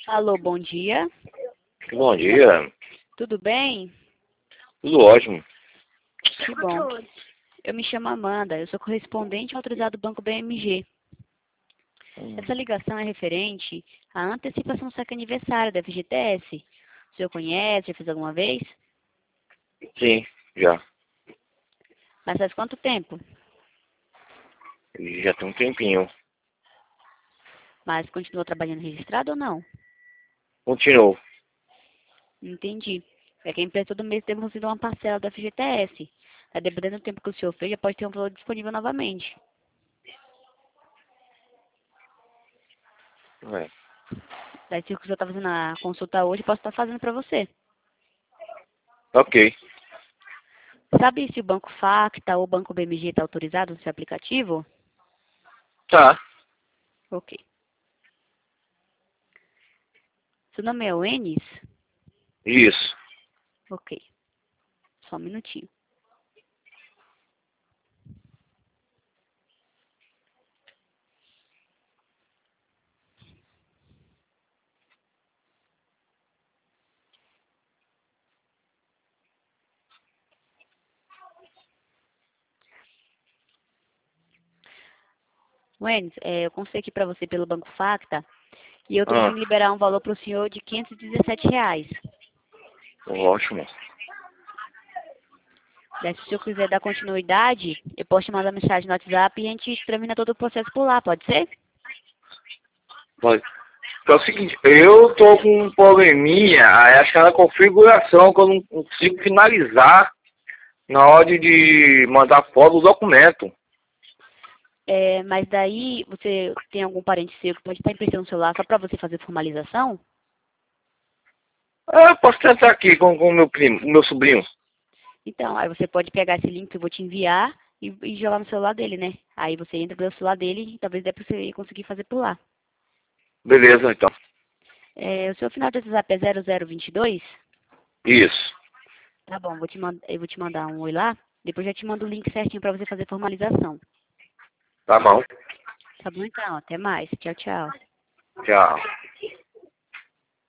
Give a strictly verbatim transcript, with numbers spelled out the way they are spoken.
Alô, bom dia. Bom dia. Tudo bem? Tudo ótimo. Que bom. Eu me chamo Amanda, eu sou correspondente autorizado do Banco B M G. Essa ligação é referente à antecipação do saque aniversário da F G T S. O senhor conhece, já fez alguma vez? Sim, já. Mas faz quanto tempo? Já tem um tempinho. Mas continua trabalhando registrado ou não? Continuou. Entendi. É que a empresa todo mês deposita uma parcela da F G T S. Tá, dependendo do tempo que o senhor fez, já pode ter um valor disponível novamente. É. Daí, se o senhor está fazendo a consulta hoje, eu posso estar fazendo para você. Ok. Sabe se o Banco Facta ou o Banco B M G está autorizado no seu aplicativo? Tá. Ok. Seu nome é Enis? Isso. Ok. Só um minutinho. Enis, é, eu consegui aqui para você pelo Banco Facta e eu estou Ah, conseguindo liberar um valor para o senhor de quinhentos e dezessete reais. ótimo. Daí, se o senhor quiser dar continuidade, eu posso te mandar mensagem no WhatsApp e a gente termina todo o processo por lá, pode ser? Mas, é o seguinte, eu tô com um probleminha, aí acho que é na configuração que eu não consigo finalizar na hora de de mandar foto do documento. É, mas daí, você tem algum parente seu que pode estar emprestando o celular só para você fazer formalização? Ah, eu posso tentar aqui com com o meu primo, o meu sobrinho. Então, aí você pode pegar esse link que eu vou te enviar e, e jogar no celular dele, né? Aí você entra pelo celular dele e talvez dê pra você conseguir fazer por lá. Beleza, então. É, o seu final do WhatsApp é zero zero vinte e dois? Isso. Tá bom, vou te mand- eu vou te mandar um oi lá. Depois já te mando o link certinho pra você fazer formalização. Tá bom. Tá bom então, até mais. Tchau, tchau. Tchau.